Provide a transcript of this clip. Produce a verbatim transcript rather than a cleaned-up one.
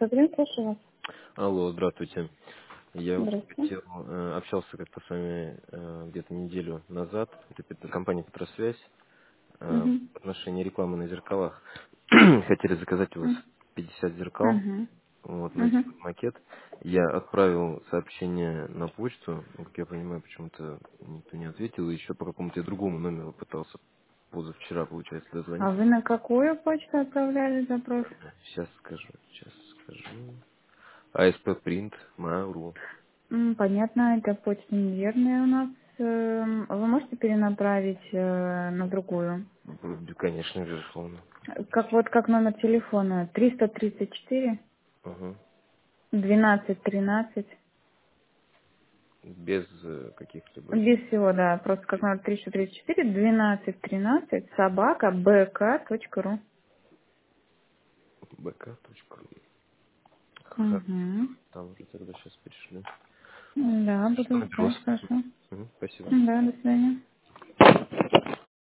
Добрый, слушаю вас. Алло, здравствуйте. Я вот Здравствуйте. хотел, э, общался как-то с вами э, где-то неделю назад. Это пет- компания Петросвязь э, Угу. в отношении рекламы на зеркалах. Хотели заказать у вас пятьдесят зеркал, Угу. вот, на Угу. один макет. Я отправил сообщение на почту, но, как я понимаю, почему-то никто не ответил. И еще по какому-то другому номеру пытался позавчера, получается, А вы дозвониться. на какую почту отправляли запрос? Сейчас скажу, сейчас скажу. АСП Принт, Мауру. М, Понятно, это почта неверная у нас. Эм, Вы можете перенаправить э, на другую? Конечно, безусловно. Как вот как номер телефона триста тридцать четыре Ага. двенадцать тринадцать. Без э, каких-либо Без всего, да, просто как номер триста тридцать четыре двенадцать тринадцать собака бк.ру. бк.ру. Хорошо. Угу. Там уже тогда сейчас перешлю. Да, Что буду наберу ждать, вас? хорошо. Мгм, спасибо. Да, до свидания.